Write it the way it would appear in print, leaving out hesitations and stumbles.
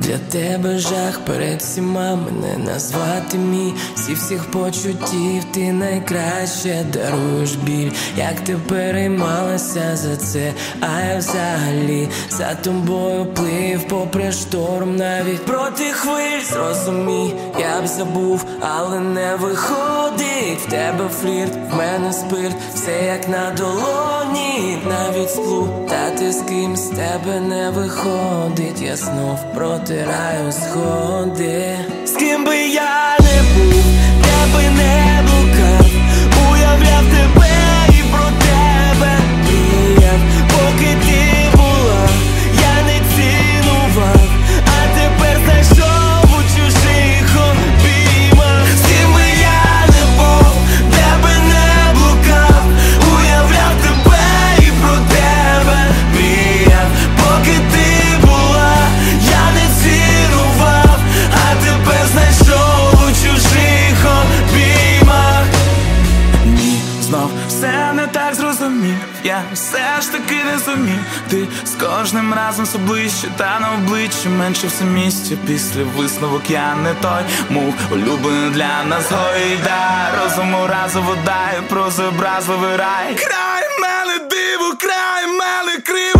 Для тебе жах перед всіма, мене назвати мій. Всіх почуттів, ти найкраще даруєш біль. Як ти переймалася за це, а я взагалі за тобою плив попри шторм, навіть проти хвиль. Зрозумій, я б забув, але не виходить. В тебе флірт, в мене спирт, все як на долоні. Навіть сплутати з ким з тебе не виходить. Я знов протираю сходи. З ким би я не був, де би не блукав, уявляв тебе і про тебе мріяв. Поки ти була, я не цінував, а тепер знайшов у чужих обіймах. З ким би я не був, де би не блукав, уявляв тебе і про тебе мріяв. Поки ти була, я не цінував, а тепер знайшов у чужих обіймах. Ні, знов все не так зрозумів, я все ж таки не зумів. Ти з кожним разом все ближче, та на обличчі менше все місця. Після висновок я не той, мов улюблений для нас гойда. Розуму разу вода і проза образливий рай. Край мене диво, край мене криво.